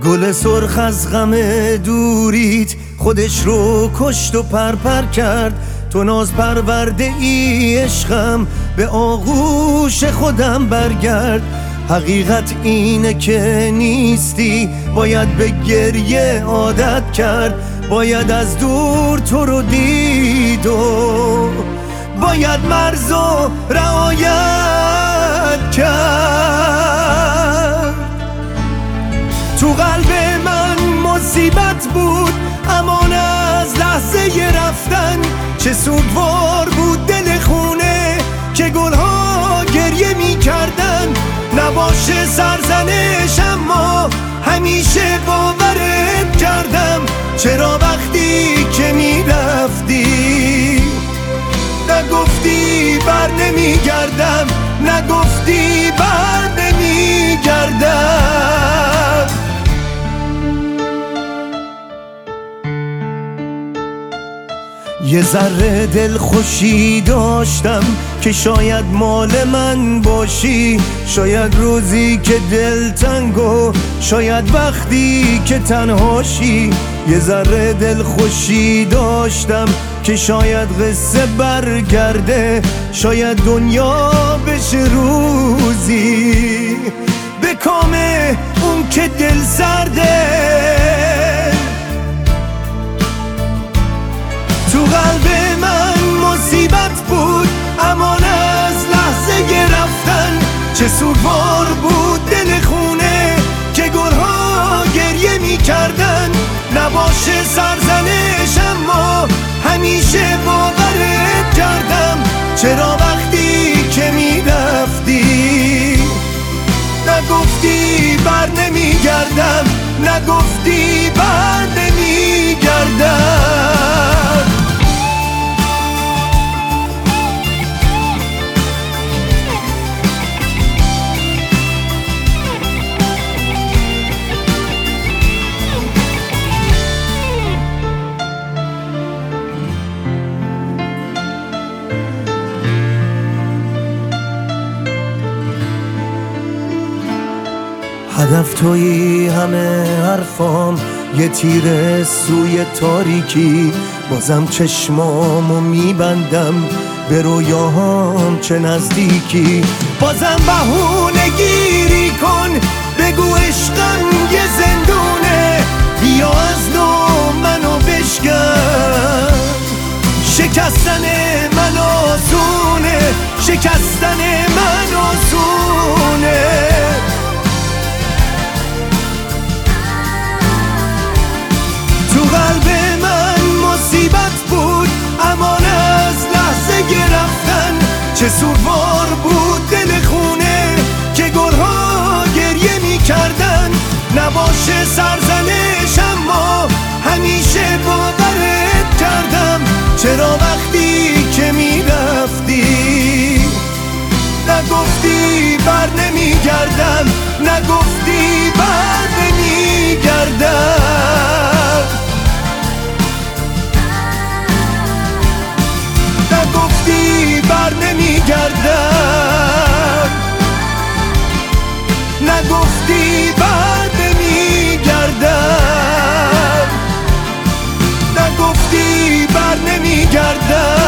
گل سرخ از غم دوریت خودش رو کشت و پرپر کرد. تو ناز پرورده ای عشقم، به آغوش خودم برگرد. حقیقت اینه که نیستی، باید به گریه عادت کرد. باید از دور تو رو دید و باید مرزو رعایت کرد. تو قلب من مصیبت بود امان از لحظه رفتن. چه سوگوار بود دل خونه که گلها گریه می کردن. نباشه سرزنش اما همیشه باورت کردم. چرا وقتی که می رفتی نگفتی بر نمی گردم، نگفتی بر نمی گردم. یه ذره دل خوشی داشتم که شاید مال من باشی. شاید روزی که دل تنگو، شاید وقتی که تنهاشی. یه ذره دل خوشی داشتم که شاید قصه برگرده. شاید دنیا بشه روزی به کام اون که دل سرده. تو قلب من مصیبت بود امان از لحظه رفتن. چه سوگوار بود دل خونه که گلها گریه می کردن. نباشه سرزنش اما همیشه باورت کردم. چرا وقتی که می رفتی نگفتی بر نمی گردم، نگفتی بر نمی گردم. هدف تویی همه حرفام، یه تیر سوی تاریکی. بازم چشمامو میبندم به رویاهام چه نزدیکی. بازم بهونه گیری کن، بگو عشقم یه زندونه. بیا از نو منو بشکن، شکستن من آسونه، شکستن من آسونه. تو قلب من مصیبت بود امان از لحظه رفتن. چه سوگوار بود دل خونه که گلها گریه می کردن. نباشه سرزنش اما همیشه باورت کردم. چرا وقتی که می رفتی نگفتی بر نمی گردم، نگفتی بر نمی گردم. نگفتی بر نمی گردم، نگفتی بر نمی گردم، نگفتی بر نمی گردم.